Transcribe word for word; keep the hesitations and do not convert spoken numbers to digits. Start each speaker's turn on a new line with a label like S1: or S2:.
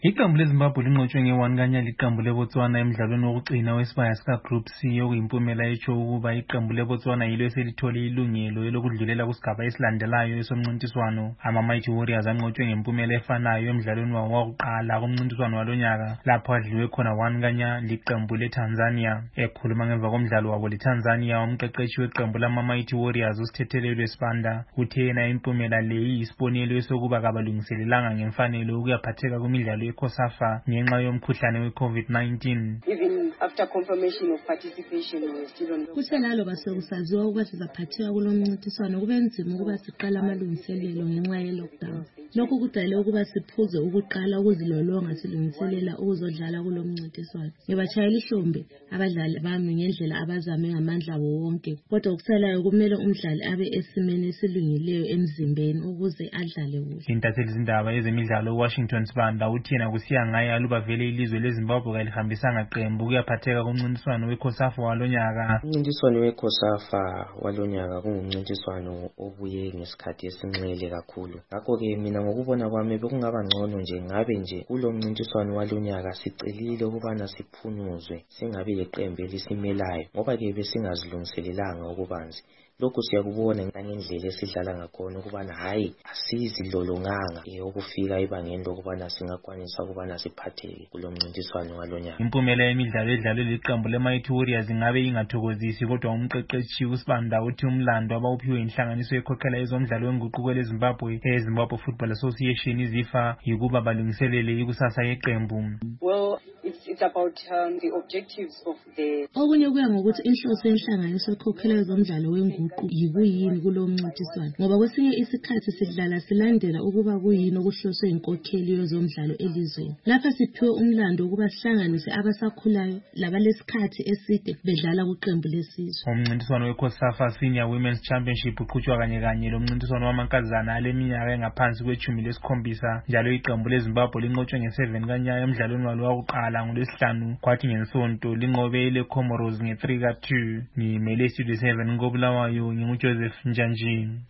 S1: Iqembu leZimbabwe linqotshwe nge-one kanya liqembu leBotswana emidlalweni wokugcina wesibaya sika-Group C okuyimpumela etsho ukuba iqembu leBotswana yilo eselithole ilungelo elokudlulela kusigaba esilandelayo esomncintiswano. Ama-Mighty Warriors anqotshwe ngempumela efanayo emidlalweni wawo wokuqala kumncintiswano walonyaka lapho adliwe khona one kanya liqembu leTanzania. Ekhuluma ngemva komdlalo wabo leTanzania, umqeqeshi weqembu lama-Mighty Warriors uSithethelelwe Sibanda uthe yena impumela le iyisibonelo esokuba kabalungiselelanga ngemfanelo ukuyaphatheka kumidlalo COSAFA ngenxa yomkhuhlane we-COVID nineteen.
S2: Even after confirmation of participation, we still on.
S3: Kusenalo basekusaziwa ukuba sizaphatheka kulo mncintiswano kube nzima ukuba siqala amalungiselelo ngenxa ye-lockdown. Lokhu kudale ukuba siphuze ukuqala ukuzilolonga silungiselela ukuzodlala kulo mncintiswano. Ngibashayela ihlombe abadlali bami ngendlela abazame ngamandla abo wonke, kodwa okusalayo kumele umdlali abe esimeni esilungileyo emzimbeni ukuze adlale kuhle.
S1: Intatheli zindaba ezemidlalo Washington Sibanda uthina kusiya ngaye aluba vele ilizwe leZimbabwe kalihambisanga qembu kuyaphatheka kumncintiswano we-COSAFA walonyaka.
S4: Umncintiswano we-COSAFA walonyaka kungumncintiswano obuye ngesikhathi esinxele kakhulu. Ngakho-ke mina ngokubona kwami bekungaba ngcono nje ngabe nje kulo mncintiswano walonyaka sicelile ukubana siphunuzwe singabi leqembu elisimelayo ngoba-ke besingazilungiselelanga ukubanzi. Lokhu siyakubona ngendlela esidlala ngakhona ukubana hayi asizilolonganga ukufika ibangeni lokubana singakwanisa ukubana siphatheke kulo mncintiswano walonyaka.
S1: Impumela yemidlalo edlalwe liqembu le-Mighty Warriors ingabe ingathokozisi, kodwa umqeqeshi uSibanda uthi umlando abawuphiwe inhlanganiso ekhokhela ezomdlalo wenguquko leZimbabwe eZimbabwe Football Association izifa yikuba balungiselele ikusasa yeqembu.
S2: Well, it's, it's about um, the objectives of the.
S3: Okunye kuya ngokuthi inhloso yenhlanganiso ekhokhela ezomdlalo wenguquko yikuyini kulo mncintiswano, ngoba kwesinye isikhathi sidlala silandela ukuba kuyini okuhloswe inkokheli yezomdlalo elizweni. Lapha siphiwe umlando ukuba sihlanganise abasakhulayo labalesikhathi eside bedlala kuqembu lesizwe.
S1: Umncintiswano we-COSAFA Senior Women's Championship uqhutshwa kanye kanye lomncintiswano wamankazana aleminyaka engaphansi kwechumi lesikhombisa. Njalo iqembu leZimbabwe linqotshwe nge-seven kanya emidlalweni walo wokuqala ngolwesihlanu, kwathi ngesonto linqobe ile-Comoros nge-three ka two. Ngimele Studio seven koBulawayo, nginguJoseph Njanjini.